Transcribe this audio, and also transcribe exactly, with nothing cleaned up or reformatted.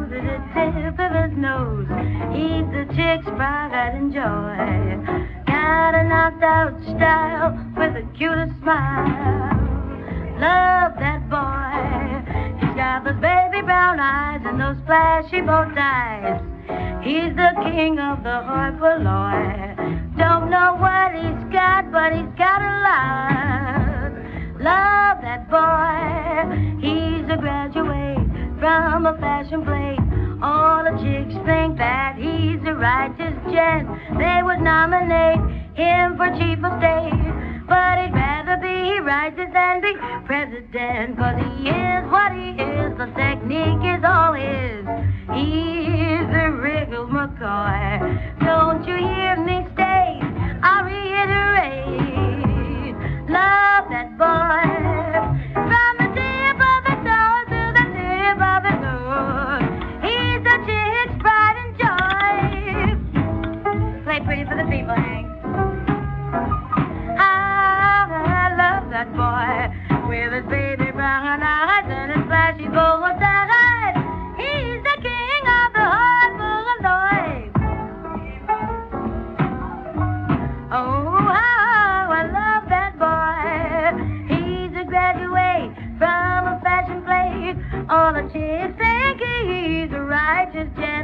to the tip of his nose. He's the chick's pride and joy. Got a knocked out style with the cutest smile. Love that boy. He's got those baby brown eyes and those flashy bow ties. He's the king of the harbor, Lord. Don't know what he's got, but he's got a lot. Love that boy. He's a graduate from a fashion plate. All the chicks think that he's a righteous gent. They would nominate him for chief of state, but he'd rather be righteous than be president. Cause he is what he is, the technique is all his. He's a Wriggle McCoy. Don't you hear me say, I reiterate, love that boy. From the tip of his nose to the tip of his nose, he's the chick's pride and joy. Play pretty for the people, Hank. I love that boy with his baby brown eyes and his flashy bow ties. He's the king of the harbor, Lloyd. Oh, how I love that boy. He's a graduate from a fashion plate. All the chicks think he's a righteous gent.